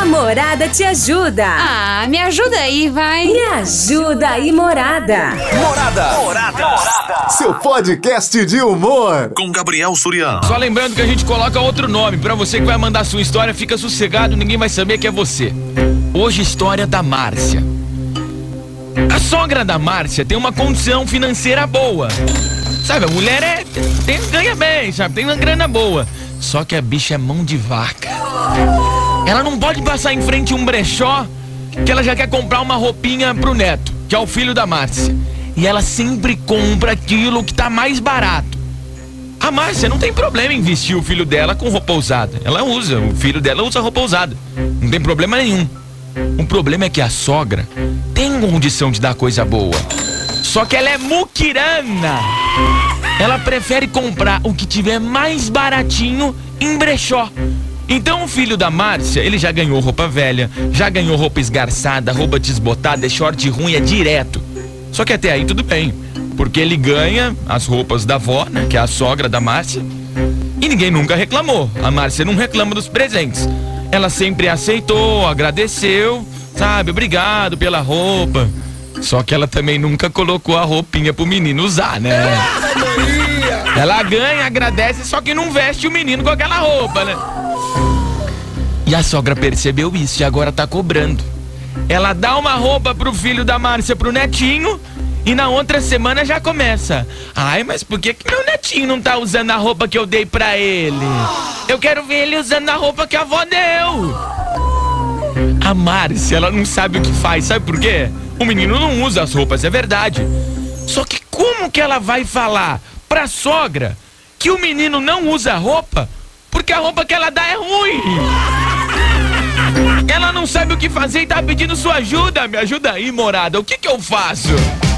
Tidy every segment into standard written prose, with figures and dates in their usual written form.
Morada te ajuda. Ah, me ajuda aí, vai. Me ajuda aí, Morada. Morada. Seu podcast de humor. Com Gabriel Suriano. Só lembrando que a gente coloca outro nome. Pra você que vai mandar sua história, fica sossegado, ninguém vai saber que é você. Hoje, história da Márcia. A sogra da Márcia tem uma condição financeira boa. Sabe, a mulher ganha bem, sabe? Tem uma grana boa. Só que a bicha é mão de vaca. Ela não pode passar em frente a um brechó que ela já quer comprar uma roupinha pro neto, que é o filho da Márcia. E ela sempre compra aquilo que tá mais barato. A Márcia não tem problema em vestir o filho dela com roupa usada. O filho dela usa roupa usada. Não tem problema nenhum. O problema é que a sogra tem condição de dar coisa boa. Só que ela é muquirana. Ela prefere comprar o que tiver mais baratinho em brechó. Então o filho da Márcia, ele já ganhou roupa velha, já ganhou roupa esgarçada, roupa desbotada, short ruim, é direto. Só que até aí tudo bem, porque ele ganha as roupas da avó, né, que é a sogra da Márcia. E ninguém nunca reclamou. A Márcia não reclama dos presentes. Ela sempre aceitou, agradeceu, sabe, obrigado pela roupa. Só que ela também nunca colocou a roupinha pro menino usar, né? Ela ganha, agradece, só que não veste o menino com aquela roupa, né? E a sogra percebeu isso e agora tá cobrando. Ela dá uma roupa pro filho da Márcia, pro netinho, e na outra semana já começa. Ai, mas por que meu netinho não tá usando a roupa que eu dei pra ele? Eu quero ver ele usando a roupa que a avó deu. A Márcia, ela não sabe o que faz, sabe por quê? O menino não usa as roupas, é verdade. Só que como que ela vai falar pra sogra que o menino não usa roupa porque a roupa que ela dá é ruim? Ela não sabe o que fazer e tá pedindo sua ajuda. Me ajuda aí, Morada, o que eu faço?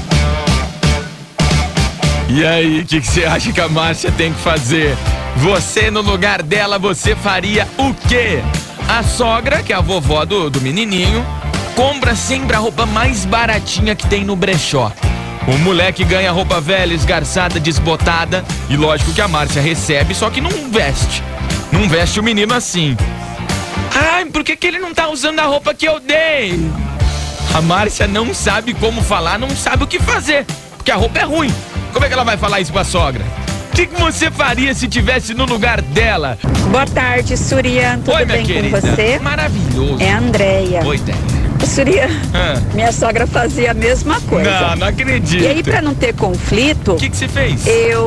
E aí, o que você acha que a Márcia tem que fazer? Você, no lugar dela, você faria o quê? A sogra, que é a vovó do menininho, compra sempre a roupa mais baratinha que tem no brechó. O moleque ganha roupa velha, esgarçada, desbotada. E lógico que a Márcia recebe, só que não veste. Não veste o menino assim. Ai, por que ele não tá usando a roupa que eu dei? A Márcia não sabe como falar, não sabe o que fazer, porque a roupa é ruim. Como é que ela vai falar isso pra sogra? O que você faria se tivesse no lugar dela? Boa tarde, Suriano. Tudo Oi, minha bem querida. com você? Maravilhoso. É a Andréia. Oi, Déia. Suriano, minha sogra fazia a mesma coisa. Não acredito. E aí, pra não ter conflito, O que você fez?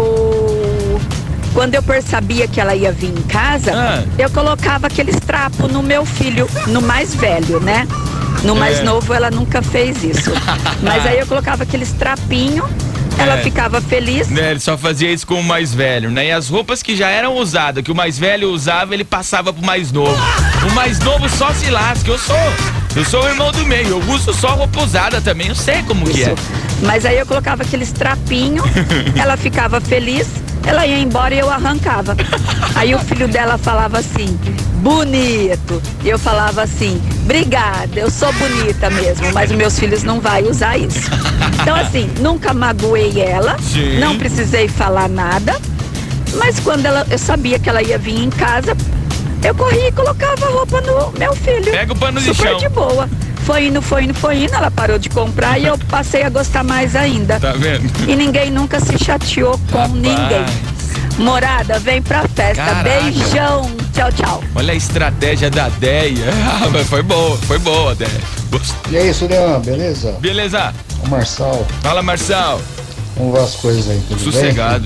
quando eu percebia que ela ia vir em casa, eu colocava aqueles trapos no meu filho, no mais velho, né? No mais novo ela nunca fez isso. Mas aí eu colocava aqueles trapinhos, ela ficava feliz. Né, ele só fazia isso com o mais velho, né? E as roupas que já eram usadas, que o mais velho usava, ele passava pro mais novo. O mais novo só se lasca. Eu sou o irmão do meio, eu uso só roupa usada também, eu sei como que é. Mas aí eu colocava aqueles trapinhos, ela ficava feliz, ela ia embora e eu arrancava. Aí o filho dela falava assim, bonito. E eu falava assim, obrigada, eu sou bonita mesmo, mas os meus filhos não vão usar isso. Então assim, nunca magoei ela, não precisei falar nada, mas quando eu sabia que ela ia vir em casa, eu corria e colocava a roupa no meu filho. Pega o pano de chão. Super de boa. Foi indo, ela parou de comprar e eu passei a gostar mais ainda. Tá vendo? E ninguém nunca se chateou com ninguém. Morada, vem pra festa. Caraca. Beijão. Tchau, tchau. Olha a estratégia da Déia. Mas foi boa, Déia. E aí, Suriano, beleza? Beleza. O Marçal. Fala, Marçal. Como vai as coisas aí, tudo Sossegado.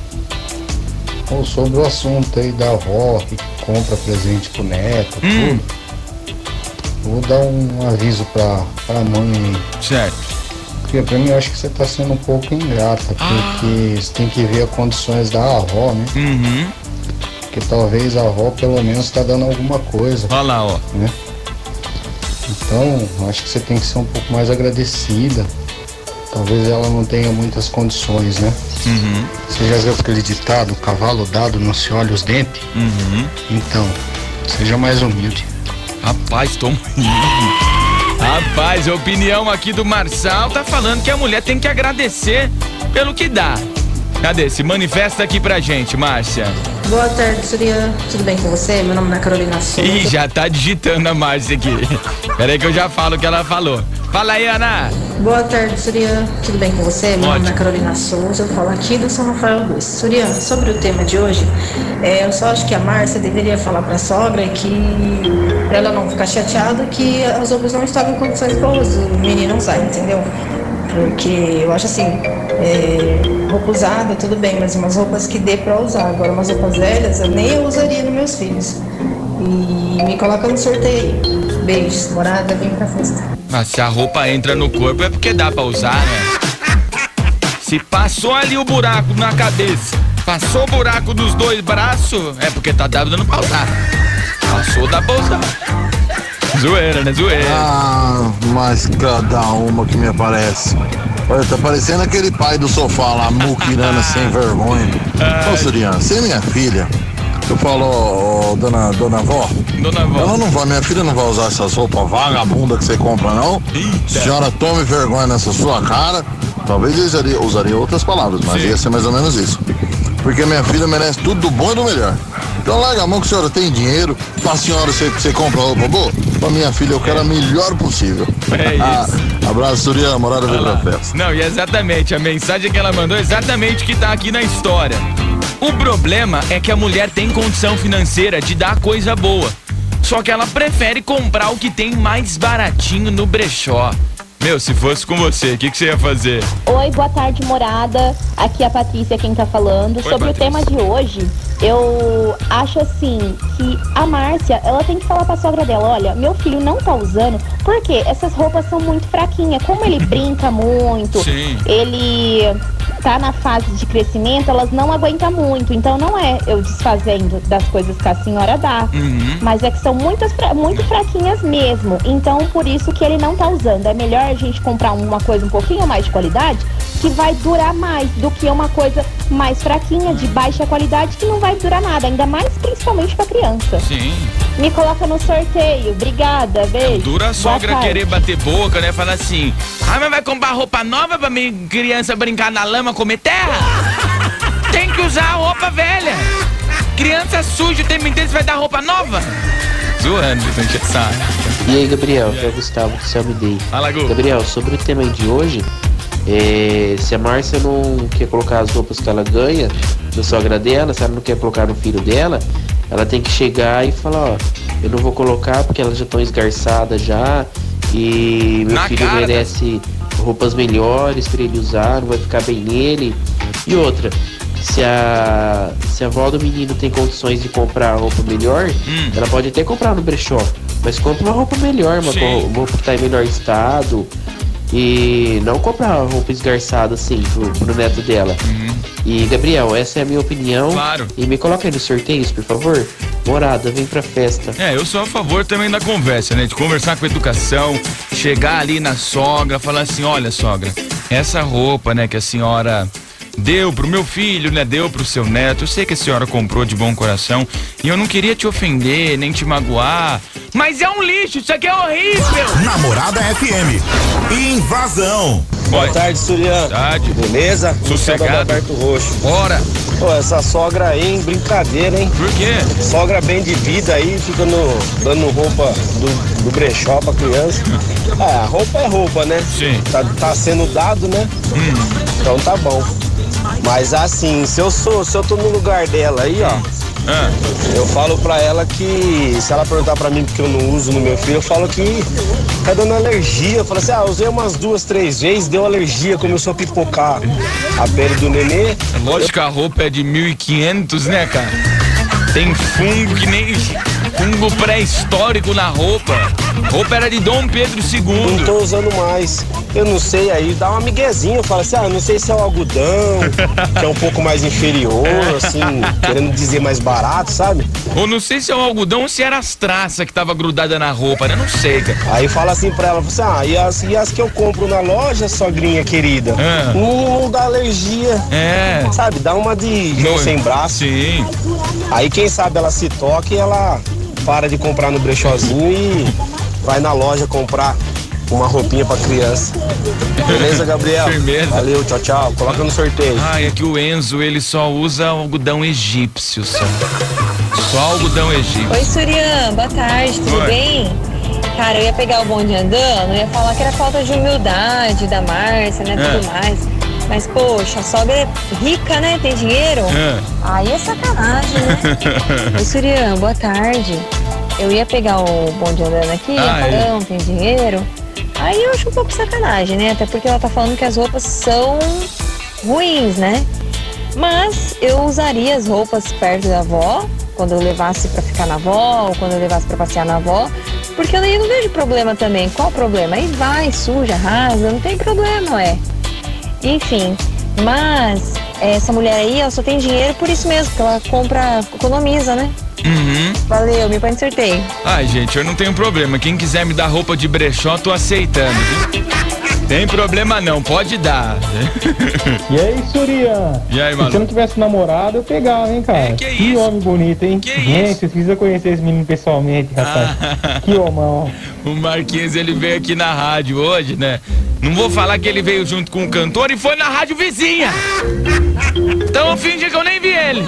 bem? Sobre o assunto aí da avó que compra presente pro neto, tudo. Vou dar um aviso pra mãe aí. Certo. Porque pra mim eu acho que você tá sendo um pouco ingrata, porque você tem que ver as condições da avó, né? Porque talvez a avó pelo menos tá dando alguma coisa. Olha lá, ó. Né? Então, acho que você tem que ser um pouco mais agradecida. Talvez ela não tenha muitas condições, né? Você já viu aquele ditado, cavalo dado não se olha os dentes? Então, seja mais humilde. Rapaz, Rapaz, a opinião aqui do Marçal tá falando que a mulher tem que agradecer pelo que dá. Cadê? Se manifesta aqui pra gente, Márcia. Boa tarde, Surya. Tudo bem com você? Meu nome é Carolina Souza. Ih, já tá digitando a Márcia aqui. Peraí que eu já falo o que ela falou. Fala aí, Ana. Boa tarde, Surya. Tudo bem com você? Meu nome é Carolina Souza. Eu falo aqui do São Rafael 2. Surya, sobre o tema de hoje, eu só acho que a Márcia deveria falar pra sogra que, pra ela não ficar chateada, que as roupas não estavam em condições para o menino usar, entendeu? Porque eu acho assim, roupa usada, tudo bem, mas umas roupas que dê pra usar. Agora, umas roupas velhas, eu usaria nos meus filhos. E me coloca no sorteio. Beijos, morada, vem pra festa. Mas se a roupa entra no corpo é porque dá pra usar, né? Se passou ali o buraco na cabeça, passou o buraco dos 2 braços, é porque tá dando pra usar. Passou, dá pra usar. Zoeira, né? Zoeira. Ah, mas cada uma que me aparece. Olha, tá parecendo aquele pai do sofá lá, muquirana sem vergonha. Ô, Suriana, você é minha filha. Eu falo, dona vó. Dona vó. Ela não vai, minha filha não vai usar essas roupas vagabundas que você compra, não. Eita. Senhora, tome vergonha nessa sua cara. Talvez eu usaria outras palavras, mas ia ser mais ou menos isso. Porque minha filha merece tudo do bom e do melhor. Então larga a mão que a senhora tem dinheiro. Pra senhora você compra roupa boa. Pra minha filha eu quero a melhor possível. É isso. Abraço, Surya, morada vem pra festa. Não, e exatamente, a mensagem que ela mandou é exatamente o que tá aqui na história. O problema é que a mulher tem condição financeira de dar coisa boa. Só que ela prefere comprar o que tem mais baratinho no brechó. Meu, se fosse com você, o que você ia fazer? Oi, boa tarde, morada. Aqui é a Patrícia quem tá falando. Oi, sobre Patrícia. o tema de hoje, eu acho assim que a Márcia, ela tem que falar pra sogra dela, olha, meu filho não tá usando porque essas roupas são muito fraquinhas. Como ele brinca muito, Sim. ele tá na fase de crescimento, elas não aguentam muito. Então não é eu desfazendo das coisas que a senhora dá, mas é que são muito fraquinhas mesmo. Então por isso que ele não tá usando. É melhor a gente comprar uma coisa um pouquinho mais de qualidade, que vai durar mais do que uma coisa mais fraquinha, de baixa qualidade, que não vai durar nada, ainda mais principalmente pra criança. Sim. Me coloca no sorteio, obrigada, beijo. Dura a sogra Boa tarde. querer bater boca, né? Falar assim, mas vai comprar roupa nova pra minha criança brincar na lama, comer terra? Tem que usar a roupa velha. Criança suja o tempo inteiro, você vai dar roupa nova? Zoando, gente, sabe. E aí, Gabriel, que é o Gustavo do Céu Me Dei. Fala, Gu. Gabriel, sobre o tema de hoje, se a Márcia não quer colocar as roupas que ela ganha na sogra dela, se ela não quer colocar no filho dela, ela tem que chegar e falar, ó, eu não vou colocar porque elas já estão esgarçadas já, e meu Na filho cara, merece roupas melhores pra ele usar, não vai ficar bem nele. E outra, se a avó do menino tem condições de comprar roupa melhor, ela pode até comprar no brechó, mas compra uma roupa melhor, uma roupa que tá em melhor estado. E não comprar roupa esgarçada assim pro neto dela. E Gabriel, essa é a minha opinião. Claro. E me coloca aí nos sorteios, por favor. Morada, vem pra festa. Eu sou a favor também da conversa, né? De conversar com educação, chegar ali na sogra, falar assim, olha, sogra, essa roupa, né, que a senhora deu pro meu filho, né, deu pro seu neto, eu sei que a senhora comprou de bom coração e eu não queria te ofender, nem te magoar, mas é um lixo, isso aqui é horrível. Namorada FM. Invasão. Boa tarde, Suriano. Tarde. Beleza? Sossegado. Alberto Roxo. Bora. Pô, essa sogra aí, hein? Brincadeira, hein? Por quê? Sogra bem de vida aí, fica dando roupa do brechó pra criança. A roupa é roupa, né? Sim. Tá sendo dado, né? Então tá bom. Mas assim, se eu tô no lugar dela aí, ó, eu falo pra ela que, se ela perguntar pra mim porque eu não uso no meu filho, eu falo que tá dando alergia. Eu falo assim, eu usei umas 2, 3 vezes, deu alergia, começou a pipocar a pele do nenê. Lógico que a roupa é de 1.500, né, cara? Tem fungo que nem fungo pré-histórico na roupa. Roupa era de Dom Pedro II. Não tô usando mais. Eu não sei, aí dá uma miguezinha. Eu falo assim, não sei se é o algodão, que é um pouco mais inferior, assim, querendo dizer mais barato, sabe? Ou não sei se é o algodão ou se era as traças que tava grudada na roupa, né? Não sei, cara. Aí fala assim pra ela, assim, e as que eu compro na loja, sogrinha querida? Não dá alergia. Sabe, dá uma de mão sem braço. Sim. Aí quem sabe ela se toca e ela para de comprar no brechózinho e vai na loja comprar. uma roupinha pra criança. Beleza, Gabriel? Firmeza. Valeu, tchau, tchau. Coloca no sorteio. É que o Enzo, ele só usa algodão egípcio, só algodão egípcio. Oi, Surian, boa tarde, tudo bem? Cara, eu ia pegar o bonde andando, ia falar que era falta de humildade da Márcia, né, tudo mais. Mas, poxa, a sogra é rica, né, tem dinheiro? Aí é sacanagem, né? Oi, Surian, boa tarde. Eu ia pegar o bonde andando aqui, ia falar, não, tem dinheiro. Aí eu acho um pouco sacanagem, né? Até porque ela tá falando que as roupas são ruins, né? Mas eu usaria as roupas perto da avó, quando eu levasse pra ficar na avó, ou quando eu levasse pra passear na avó, porque eu não vejo problema também. Qual o problema? Aí vai, suja, rasga, não tem problema, ué. Enfim, mas essa mulher aí, ela só tem dinheiro por isso mesmo, porque ela compra, economiza, né? Valeu, me põe no sorteio. Ai, gente, eu não tenho problema. Quem quiser me dar roupa de brechó, tô aceitando, viu? Tem problema não, pode dar. E aí, Surian? E aí, mano? mano? Se eu não tivesse namorado, eu pegava, hein, cara? Que homem bonito, hein? Gente, você precisa conhecer esse menino pessoalmente, rapaz. Que homão. O Marquinhos, ele veio aqui na rádio hoje, né? Não vou falar que ele veio junto com o cantor e foi na rádio vizinha. Então eu fingi que eu nem vi ele.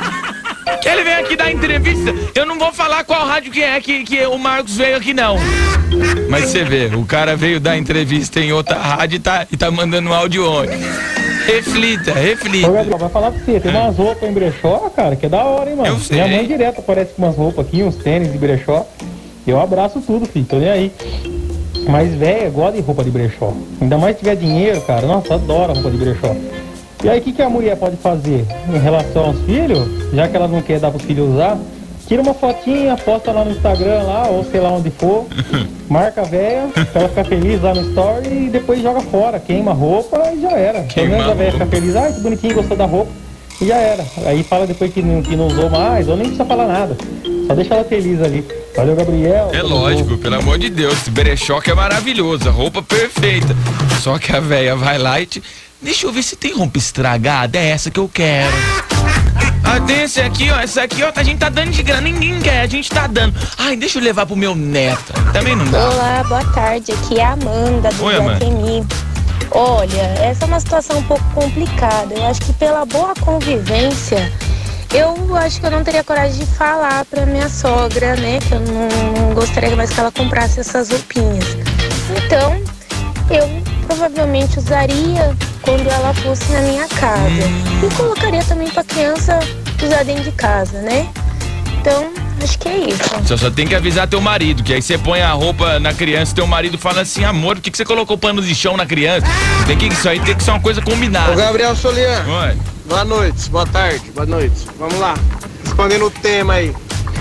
Que ele veio aqui dar entrevista. Eu não vou falar qual rádio que é que o Marcos veio aqui, não. Mas você vê, o cara veio dar entrevista em outra rádio e tá mandando um áudio ontem. Reflita. Ô, Gabriel, vai falar pra você, tem umas roupas em brechó, cara, que é da hora, hein, mano? Eu sei. Minha mãe direto aparece com umas roupas aqui, uns tênis de brechó. Eu abraço tudo, filho, tô nem aí. Mas, velho, gosta de roupa de brechó. Ainda mais se tiver dinheiro, cara. Nossa, adoro roupa de brechó. E aí, o que a mulher pode fazer em relação aos filhos? Já que ela não quer dar pros filhos usar, tira uma fotinha, posta lá no Instagram, lá, ou sei lá onde for, marca a véia, pra ela ficar feliz lá no story e depois joga fora, queima a roupa e já era. Pelo menos a véia fica feliz, que bonitinho, gostou da roupa, e já era. Aí fala depois que não usou mais, ou nem precisa falar nada. Só deixa ela feliz ali. Valeu, Gabriel. É lógico, pelo amor de Deus, esse brechó que é maravilhoso, a roupa perfeita. Só que a véia vai lá e deixa eu ver se tem roupa estragada, é essa que eu quero. Tem esse aqui, ó, essa aqui, ó, a gente tá dando de grana, ninguém quer, a gente tá dando. Ai, deixa eu levar pro meu neto, também não dá. Olá, boa tarde, aqui é a Amanda do Iguatemi. Olha, essa é uma situação um pouco complicada, eu acho que pela boa convivência, eu acho que eu não teria coragem de falar pra minha sogra, né, que eu não gostaria mais que ela comprasse essas roupinhas. Então, eu provavelmente usaria quando ela fosse na minha casa. E colocaria também pra criança usar dentro de casa, né? Então, acho que é isso. Você só tem que avisar teu marido, que aí você põe a roupa na criança, teu marido fala assim, amor, por que você colocou pano de chão na criança? Isso aí tem que ser uma coisa combinada. Ô, Gabriel Solian. Oi. Boa noite, boa tarde, boa noite. Vamos lá, respondendo o tema aí.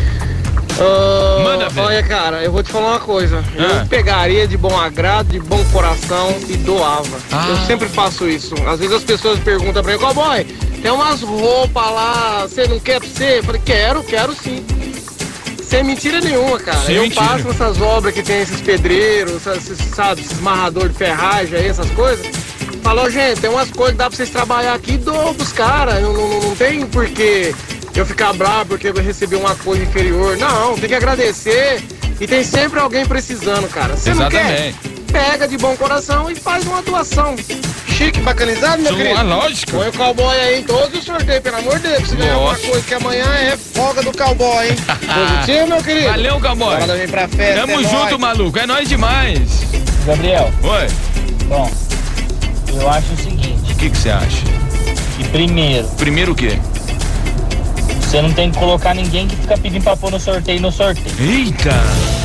Manda ver. Olha, cara, eu vou te falar uma coisa. Eu pegaria de bom agrado, de bom coração e doava. Eu sempre faço isso. Às vezes as pessoas perguntam pra mim, cowboy, tem umas roupas lá, você não quer pra você? Eu falei, quero sim. Sem mentira nenhuma, cara. Eu passo nessas obras que tem esses pedreiros, esses marradores de ferragem aí, essas coisas. Falou, gente, tem umas coisas que dá pra vocês trabalhar aqui e dou pros caras. Não tem porquê eu ficar bravo porque eu recebi uma coisa inferior. Não, tem que agradecer. E tem sempre alguém precisando, cara. Você não quer? Pega de bom coração e faz uma doação. Chique, bacanizado, meu querido? Lógico. Põe o cowboy aí em todos os sorteios, pelo amor de Deus. Pra você ganhar uma coisa que amanhã é folga do cowboy, hein? Positivo, meu querido? Valeu, cowboy. Bora vir pra festa. Tamo junto, maluco. É nóis demais. Gabriel. Oi. Bom, eu acho o seguinte. O que você acha? Que primeiro. Primeiro o quê? Você não tem que colocar ninguém que fica pedindo pra pôr no sorteio. Eita!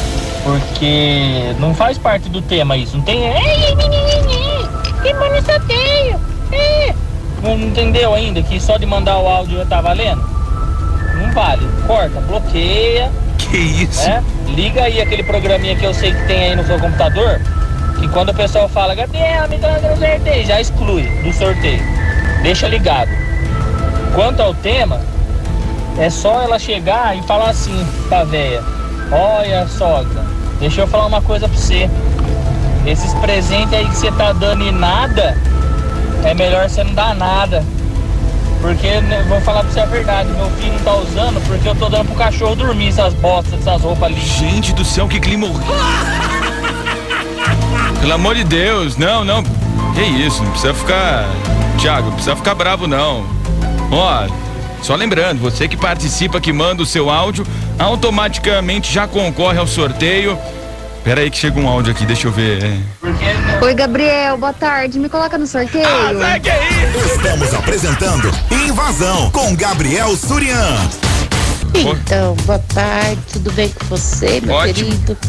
Porque não faz parte do tema isso. Não tem. Quem põe no sorteio? Não entendeu ainda que só de mandar o áudio tá valendo? Não vale. Corta, bloqueia. Que isso? Liga aí aquele programinha que eu sei que tem aí no seu computador. Que quando o pessoal fala, Gabriel, me dá no sorteio, já exclui do sorteio. Deixa ligado. Quanto ao tema, é só ela chegar e falar assim pra véia: olha, sogra, deixa eu falar uma coisa pra você. Esses presentes aí que você tá dando e nada, é melhor você não dar nada. Porque, vou falar pra você a verdade, meu filho não tá usando porque eu tô dando pro cachorro dormir essas bostas, essas roupas ali. Gente do céu, que clima horrível. Pelo amor de Deus, não. Que isso, não precisa ficar... Thiago, não precisa ficar bravo, não. Ó, só lembrando, você que participa, que manda o seu áudio, automaticamente já concorre ao sorteio. Pera aí que chega um áudio aqui, deixa eu ver. Oi, Gabriel, boa tarde. Me coloca no sorteio. Que é isso? Estamos apresentando Invasão com Gabriel Surian. Então, boa tarde, tudo bem com você, meu querido?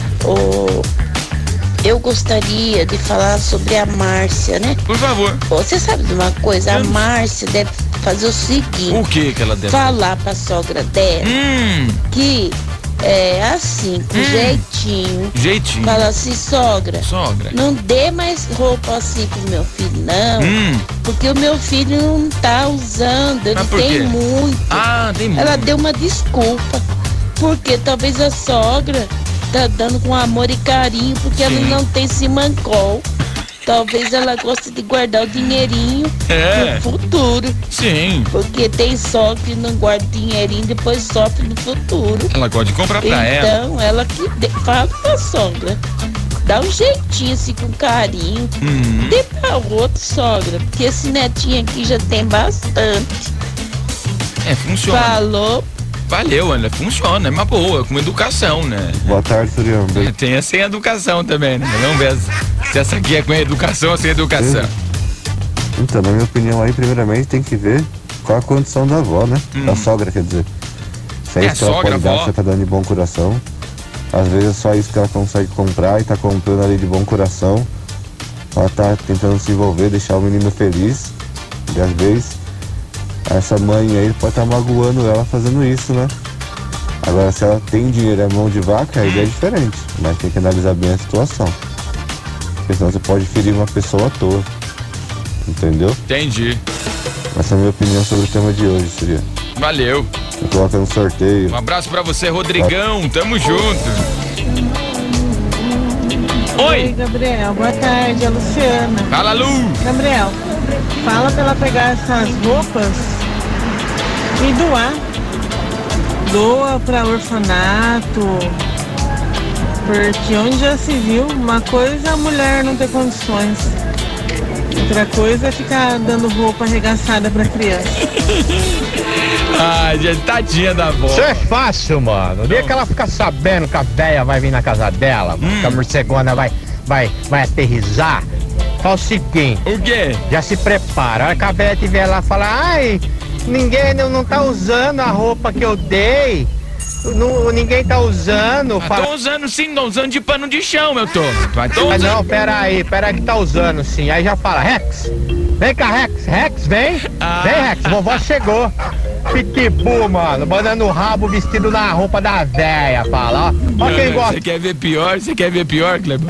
Eu gostaria de falar sobre a Márcia, né? Por favor. Você sabe de uma coisa? A Márcia deve fazer o seguinte. O que ela deve falar pra sogra dela que é assim, com jeitinho. Fala assim, sogra, não dê mais roupa assim pro meu filho, não. Porque o meu filho não tá usando, ele tem muito. Tem muito. Ela deu uma desculpa, porque talvez a sogra tá dando com amor e carinho, porque ela não tem simancol. Talvez ela goste de guardar o dinheirinho no futuro. Sim. Porque tem sogra que não guarda dinheirinho e depois sofre no futuro. Ela pode comprar pra ela. Então, ela que fala pra sogra. Dá um jeitinho assim com carinho. Dê pra outro, sogra. Porque esse netinho aqui já tem bastante. Funciona. Falou. Valeu, Ana, funciona, é uma boa, com educação, né? Boa tarde, Surian. Tem a sem educação também, né? Vamos ver se essa aqui é com educação ou sem educação. Então, na minha opinião aí, primeiramente tem que ver qual a condição da avó, né? Da sogra, quer dizer. Se é isso que ela pode dar, você tá dando de bom coração. Às vezes é só isso que ela consegue comprar e tá comprando ali de bom coração. Ela tá tentando se envolver, deixar o menino feliz. E às vezes essa mãe aí pode estar magoando ela fazendo isso, né? Agora, se ela tem dinheiro e é mão de vaca, aí é diferente. Mas tem que analisar bem a situação. Porque senão você pode ferir uma pessoa à toa. Entendeu? Entendi. Essa é a minha opinião sobre o tema de hoje, Surya. Valeu. Eu coloco no sorteio. Um abraço pra você, Rodrigão. Tamo junto. Oi, Gabriel. Boa tarde, é a Luciana. Fala, Lu. Gabriel, fala pra ela pegar essas roupas e doar. Doa pra orfanato. Porque onde já se viu, uma coisa é a mulher não ter condições. Outra coisa é ficar dando roupa arregaçada pra criança. Ai, gente, tadinha da avó. Isso é fácil, mano. O dia que ela ficar sabendo que a véia vai vir na casa dela, mano, que a morcegona vai aterrissar, fala o seguinte. O quê? Já se prepara. A hora que a véia estiver lá e falar, ai, ninguém não tá usando a roupa que eu dei. Ninguém tá usando. Tô usando sim, tô usando de pano de chão, meu tô. Mas não, pera aí que tá usando sim. Aí já fala, Rex, vem cá, Rex, vem. Vem, Rex, vovó chegou. Pitbull, mano, mandando o rabo vestido na roupa da véia, fala, ó. Ó quem gosta. Você quer ver pior, Cleber?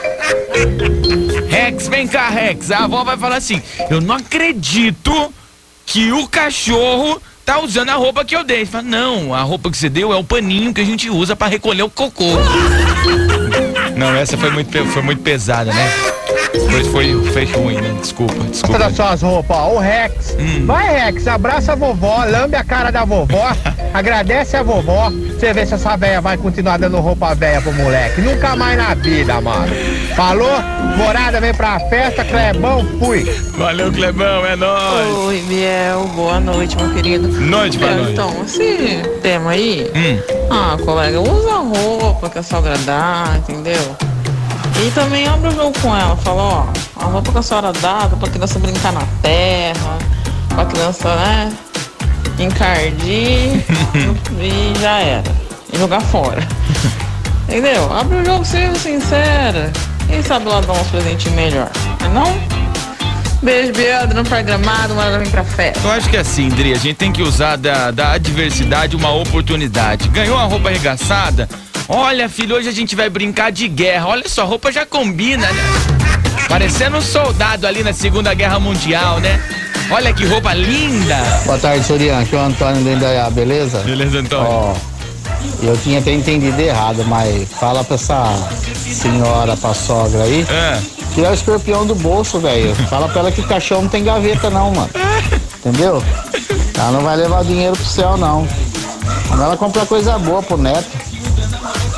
Rex, vem cá, Rex. A avó vai falar assim, eu não acredito que o cachorro tá usando a roupa que eu dei. Fala, não, a roupa que você deu é o paninho que a gente usa pra recolher o cocô. Não, essa foi muito pesada, né? Foi ruim, né? Desculpa. Gosta das suas roupas, ó, o Rex. Vai, Rex, abraça a vovó, lambe a cara da vovó, agradece a vovó. Você vê se essa véia vai continuar dando roupa véia pro moleque. Nunca mais na vida, mano. Falou? Morada, vem pra festa, Clebão, fui. Valeu, Clebão, é nóis. Oi, Biel, boa noite, meu querido. Noite, boa noite. Então, esse tema aí, colega, usa a roupa que a sogra dá, entendeu? E também abre o jogo com ela, fala, ó, a roupa que a senhora dá pra criança brincar na terra, pra criança, né, encardir e já era. E jogar fora. Entendeu? Abre o jogo, seja sincera. Quem sabe lá dar uns presentinhos melhor, não? Beijo, Biel, não programado, mas vem pra festa. Eu acho que é assim, Dri, a gente tem que usar da adversidade uma oportunidade. Ganhou a roupa arregaçada? Olha, filho, hoje a gente vai brincar de guerra. Olha só, a roupa já combina, né? Parecendo um soldado ali na Segunda Guerra Mundial, né? Olha que roupa linda. Boa tarde, Surian. Aqui é o Antônio do Indaiá, beleza? Beleza, Antônio. Ó, eu tinha até entendido errado, mas fala pra essa senhora, pra sogra aí, tirar o escorpião do bolso, velho. Fala pra ela que o caixão não tem gaveta não, mano. Entendeu? Ela não vai levar dinheiro pro céu, não. Quando ela comprar coisa boa pro neto.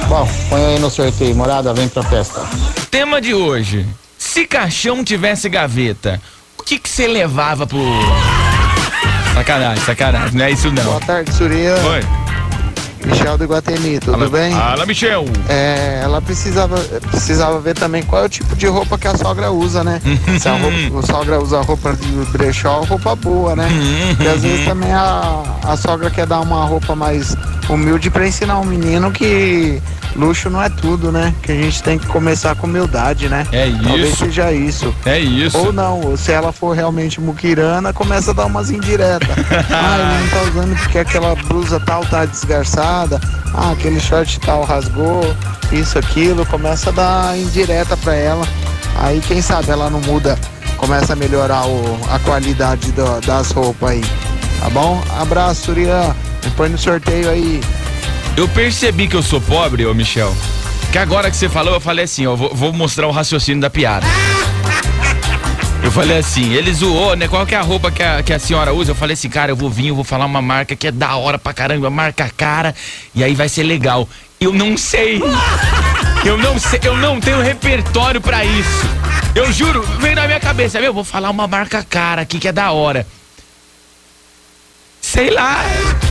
Bom, põe aí no sorteio, morada, vem pra festa. Tema de hoje: se caixão tivesse gaveta, o que você levava pro... Sacanagem, não é isso não. Boa tarde, Surya. Oi. Michel do Iguatemi, tudo bem? Fala, Michel. Ela precisava ver também qual é o tipo de roupa que a sogra usa, né? Se a sogra usa roupa de brechó, roupa boa, né? E às vezes também a sogra quer dar uma roupa mais humilde pra ensinar um menino que luxo não é tudo, né? Que a gente tem que começar com humildade, né? É isso. Talvez seja isso. É isso. Ou não, ou se ela for realmente muquirana, começa a dar umas indiretas. Ele não tá usando porque aquela blusa tal tá desgarçada. Aquele short tal rasgou. Isso, aquilo. Começa a dar indireta pra ela. Aí quem sabe ela não muda, começa a melhorar a qualidade das roupas aí. Tá bom? Abraço, Surya. Me põe no sorteio aí. Eu percebi que eu sou pobre, ô Michel. Que agora que você falou, eu falei assim, ó, vou mostrar o raciocínio da piada. Eu falei assim, ele zoou, né? Qual que é a roupa que a senhora usa? Eu falei assim, cara, eu vou falar uma marca que é da hora pra caramba, marca cara, e aí vai ser legal. Eu não sei. Eu não tenho repertório pra isso. Eu juro, veio na minha cabeça, vou falar uma marca cara aqui que é da hora. Sei lá,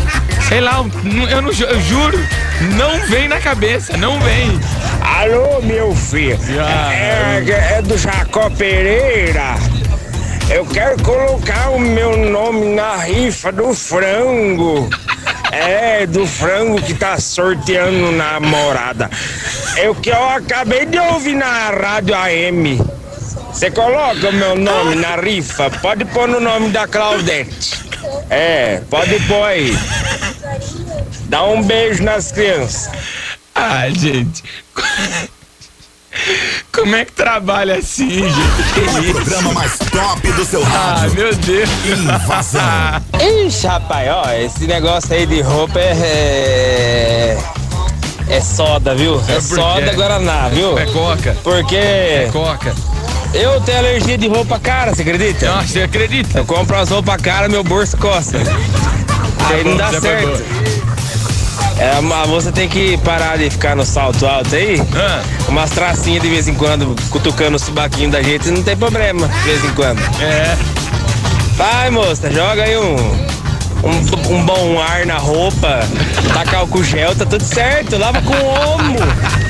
eu juro, não vem na cabeça, não vem. Alô, meu filho, é do Jacó Pereira. Eu quero colocar o meu nome na rifa do frango. Do frango que tá sorteando na morada. Que eu acabei de ouvir na rádio AM. Você coloca o meu nome na rifa, pode pôr no nome da Claudete. Pode pôr aí. Dá um beijo nas crianças. Gente. Como é que trabalha assim, gente? O programa mais top do seu rádio. Meu Deus. Invasão. Ixi, rapaz, esse negócio aí de roupa é soda, viu? É soda Guaraná, viu? É coca. Porque... É coca. Eu tenho alergia de roupa cara, você acredita? Não, você acredita? Eu compro as roupas caras, meu bolso coça. Aí não dá certo. A moça tem que parar de ficar no salto alto aí. Umas tracinhas de vez em quando, cutucando o subaquinho da gente, não tem problema, de vez em quando. Vai, moça, joga aí um bom ar na roupa, taca álcool gel, tá tudo certo, lava com omo.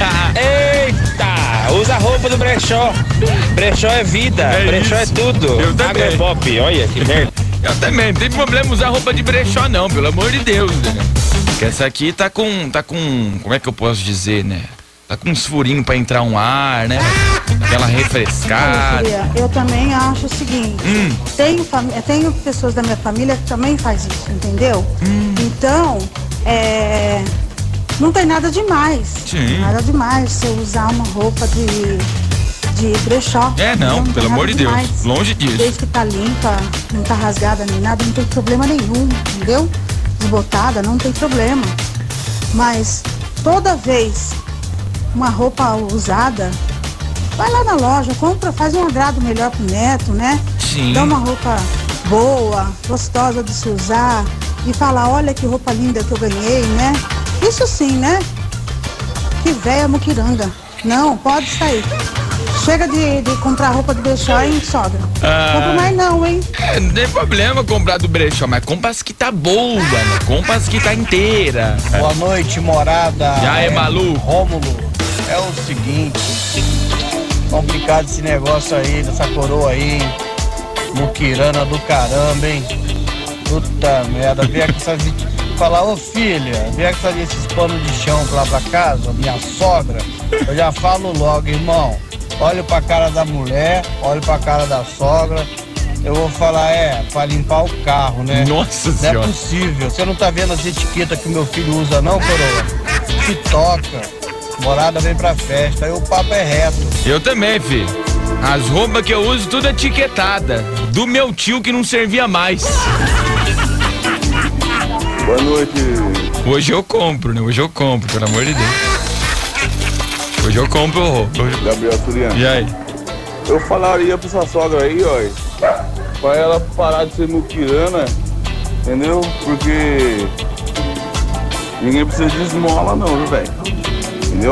Eita, usa a roupa do brechó. Brechó é vida, brechó é tudo. Eu também. Agropop, olha que merda. Eu também, não tem problema usar roupa de brechó não, pelo amor de Deus, né? Porque essa aqui tá com, como é que eu posso dizer, né? Tá com uns furinhos pra entrar um ar, né? Aquela refrescada. Eu também acho o seguinte, tenho pessoas da minha família que também faz isso, entendeu? Então, não tem nada demais. Sim. Nada demais você usar uma roupa de brechó. Não, pelo amor de Deus, longe disso. Desde que tá limpa, não tá rasgada nem nada, não tem problema nenhum, entendeu? Desbotada, não tem problema. Mas toda vez uma roupa usada, vai lá na loja, compra, faz um agrado melhor pro neto, né? Sim. Dá uma roupa boa, gostosa de se usar e fala, olha que roupa linda que eu ganhei, né? Isso sim, né? Que véia muquiranga. Não, pode sair. Chega de comprar roupa do brechó, hein, sogra? Compra mais não, hein? Não tem problema comprar do brechó, mas compra as que tá boa, né? Compra as que tá inteira. Boa noite, morada. Já é maluco. Rômulo, é o seguinte, complicado esse negócio aí, dessa coroa aí, hein? Muquirana do caramba, hein? Puta merda, vem com essas... Falar, ô filha, vem com esses panos de chão lá pra casa, minha sogra. Eu já falo logo, irmão. Olho pra cara da mulher, olho pra cara da sogra. Eu vou falar, pra limpar o carro, né? Nossa Senhora. Não é possível. Você não tá vendo as etiquetas que o meu filho usa, não, coroa? Se toca. Morada vem pra festa, aí o papo é reto. Eu também, filho. As roupas que eu uso, tudo etiquetada. Do meu tio que não servia mais. Boa noite. Hoje eu compro, né? Hoje eu compro, pelo amor de Deus. Hoje eu compro roupa. Gabriel Suriano. E aí? Eu falaria pra essa sogra aí, ó, pra ela parar de ser muquirana, entendeu? Porque ninguém precisa de esmola não, viu, velho? entendeu?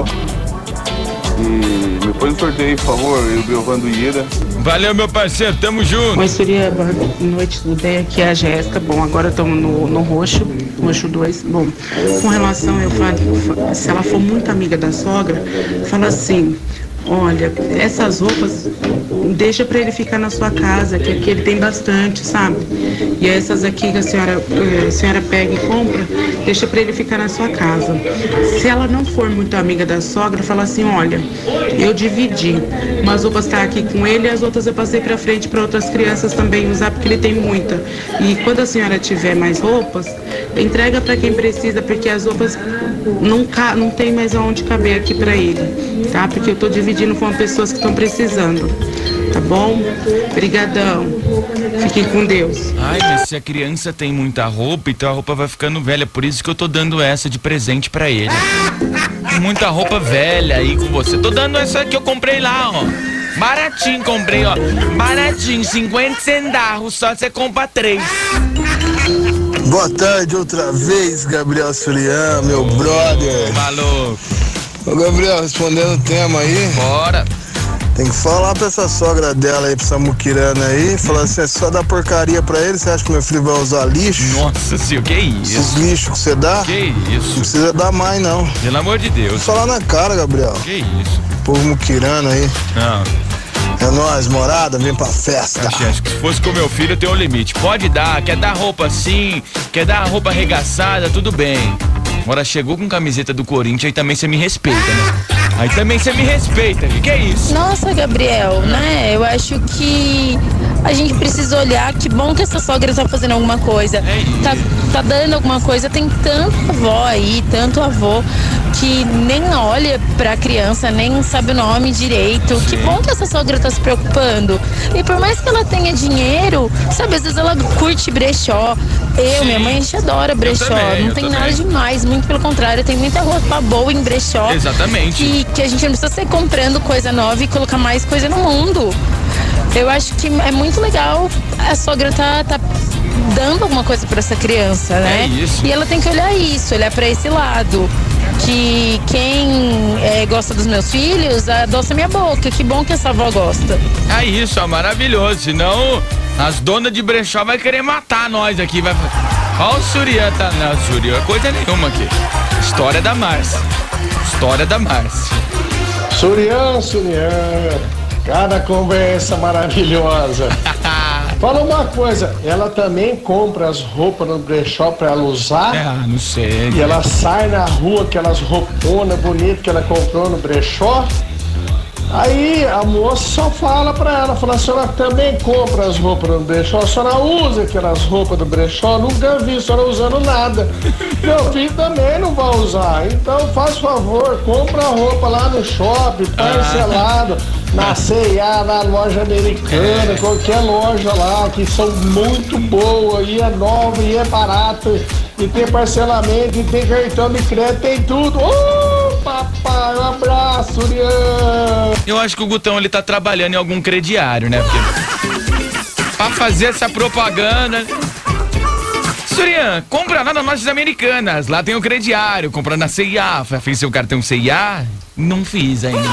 E me põe no sorteio, por favor, eu, Belvando Ieira. Valeu, meu parceiro, tamo junto. Oi, Surya, boa noite, tudo bem? Aqui é a Jéssica. Bom, agora estamos no Roxo 2. Bom, com relação, eu falo, se ela for muito amiga da sogra, fala assim: olha, essas roupas deixa pra ele ficar na sua casa, que aqui ele tem bastante, sabe? E essas aqui que a senhora pega e compra, deixa pra ele ficar na sua casa. Se ela não for muito amiga da sogra, fala assim: olha, eu dividi, umas roupas tá aqui com ele e as outras eu passei pra frente pra outras crianças também usar, porque ele tem muita. E quando a senhora tiver mais roupas, entrega pra quem precisa, porque as roupas não tem mais aonde caber aqui pra ele, tá? Porque eu tô dividindo com pessoas que estão precisando, tá bom? Obrigadão. Fiquem com Deus. Ai, mas se a criança tem muita roupa, então a roupa vai ficando velha, por isso que eu tô dando essa de presente pra ele. Muita roupa velha aí com você. Tô dando essa que eu comprei lá, ó. Baratinho, comprei, ó. Baratinho, 50 centavos, só você compra 3. Boa tarde outra vez, Gabriel Surian, meu brother. Falou. Ô Gabriel, respondendo o tema aí. Bora. Tem que falar pra essa sogra dela aí, pra essa muquirana aí, falar assim: é só dar porcaria pra ele, você acha que meu filho vai usar lixo? Nossa senhora, que isso? Esses lixos que você dá? Que isso? Não precisa dar mais, não. Pelo amor de Deus. Falar na cara, Gabriel. Que isso? Povo muquirana aí. Não. É nóis, morada, vem pra festa. Acho que se fosse com meu filho tem um limite. Pode dar, quer dar roupa assim, quer dar roupa arregaçada, tudo bem. Agora chegou com camiseta do Corinthians, aí também você me respeita, né? Aí também você me respeita, que é isso? Nossa, Gabriel, né? Eu acho que a gente precisa olhar, que bom que essa sogra tá fazendo alguma coisa. Tá dando alguma coisa, tem tanto avó aí, tanto avô, que nem olha pra criança, nem sabe o nome direito. Sim. Que bom que essa sogra tá se preocupando. E por mais que ela tenha dinheiro, sabe, às vezes ela curte brechó. Minha mãe, a gente adora brechó. Não tem nada demais, muito pelo contrário, tem muita roupa boa em brechó. Exatamente. Que a gente não precisa ser comprando coisa nova e colocar mais coisa no mundo. Eu acho que é muito legal a sogra tá dando alguma coisa pra essa criança, né? É isso. E ela tem que olhar isso, olhar pra esse lado. Que quem gosta dos meus filhos, adoça minha boca. Que bom que essa avó gosta. É isso, é maravilhoso. Senão as donas de brechó vai querer matar nós aqui. Ó o Surya, tá? Não, Surya, coisa nenhuma aqui. História da Márcia. História da Márcia. Surya, cada conversa maravilhosa. Fala uma coisa, ela também compra as roupas no brechó pra ela usar? Não sei. E ela sai na rua, aquelas rouponas bonitas que ela comprou no brechó? Aí a moça só fala pra ela, fala: a senhora também compra as roupas no brechó? A senhora usa aquelas roupas do brechó? Nunca vi a senhora usando nada. Meu filho também não vai usar, então faz favor, compra a roupa lá no shopping, parcelado, na C&A, na loja americana, qualquer loja lá, que são muito boas, e é nova, e é barato, e tem parcelamento, e tem cartão de crédito, tem tudo. Papai, um abraço, Urian. Eu acho que o Gutão, ele tá trabalhando em algum crediário, né? Porque pra fazer essa propaganda... Surian, compra lá nas lojas americanas, lá tem o crediário, compra na C&A. Fez seu cartão C&A? Não fiz ainda.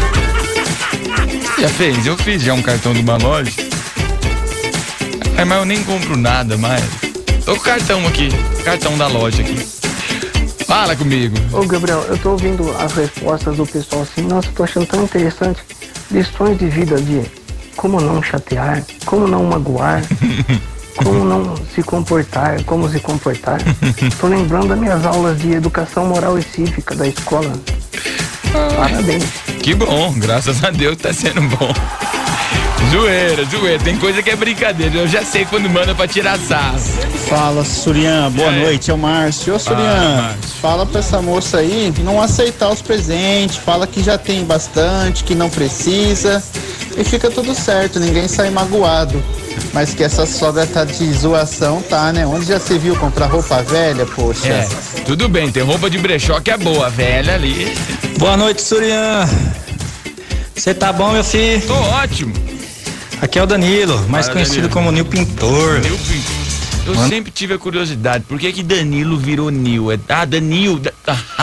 Já fez? Eu fiz já um cartão de uma loja. Mas eu nem compro nada mais. Tô com o cartão aqui, cartão da loja aqui. Fala comigo. Ô Gabriel, eu tô ouvindo as respostas do pessoal assim, nossa, tô achando tão interessante. Lições de vida de como não chatear, como não magoar, como não se comportar, como se comportar. Tô lembrando das minhas aulas de educação moral e cívica da escola. Parabéns. Que bom, graças a Deus tá sendo bom. Zoeira, tem coisa que é brincadeira, eu já sei quando manda pra tirar sarro. Fala, Surian, boa noite, é o Márcio. Ô Surian, fala pra essa moça aí não aceitar os presentes, fala que já tem bastante, que não precisa, e fica tudo certo, ninguém sai magoado. Mas que essa sogra tá de zoação, tá, né? Onde já se viu comprar roupa velha, poxa? Tudo bem, tem roupa de brechó que é boa, velha ali. Boa noite, Surian. Você tá bom, meu filho? Tô ótimo. Aqui é o Danilo, mais conhecido como Nil Pintor. Nil Pintor. Eu sempre tive a curiosidade, por que Danilo virou Nil? Danilo.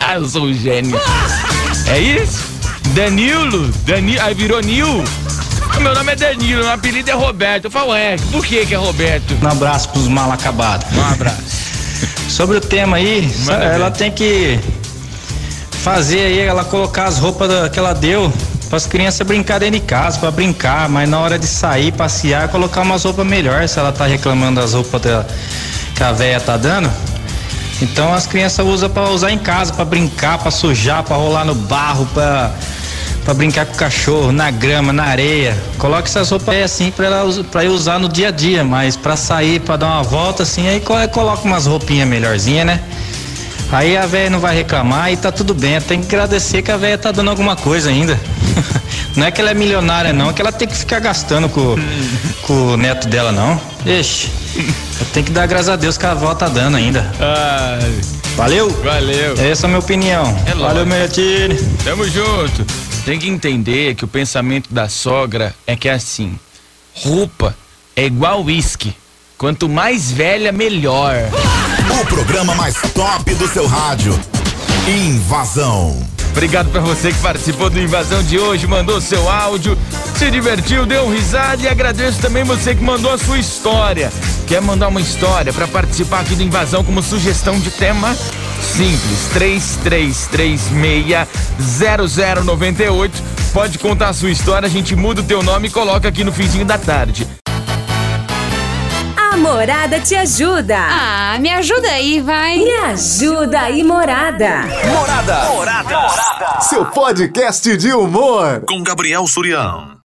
Eu sou um gênio. É isso? Danilo, aí virou Nil. Meu nome é Danilo, meu apelido é Roberto. Eu falo, por que é Roberto? Um abraço pros mal acabados. Um abraço. Sobre o tema aí, ela tem que fazer aí, ela colocar as roupas que ela deu para as crianças brincar dentro de casa, para brincar, mas na hora de sair, passear, colocar umas roupas melhores, se ela tá reclamando das roupas que a véia tá dando. Então as crianças usam para usar em casa, para brincar, para sujar, para rolar no barro, para brincar com o cachorro, na grama, na areia. Coloque essas roupas assim para ir usar no dia a dia, mas para sair, para dar uma volta assim, aí coloca umas roupinhas melhorzinhas, né? Aí a véia não vai reclamar e tá tudo bem. Tem que agradecer que a véia tá dando alguma coisa ainda. Não é que ela é milionária não, é que ela tem que ficar gastando com o neto dela não. Ixi, tem que dar graças a Deus que a avó tá dando ainda. Valeu? Valeu. Essa é a minha opinião. Valeu, Meretini. Tamo junto. Tem que entender que o pensamento da sogra é que é assim: roupa é igual uísque. Quanto mais velha, melhor. O programa mais top do seu rádio. Invasão. Obrigado pra você que participou do Invasão de hoje, mandou seu áudio, se divertiu, deu risada, e agradeço também você que mandou a sua história. Quer mandar uma história pra participar aqui do Invasão como sugestão de tema? Simples, 33360098. Pode contar a sua história, a gente muda o teu nome e coloca aqui no finzinho da tarde. A Morada te ajuda. Me ajuda aí, vai. Me ajuda aí, Morada. Morada. Seu podcast de humor. Com Gabriel Surião.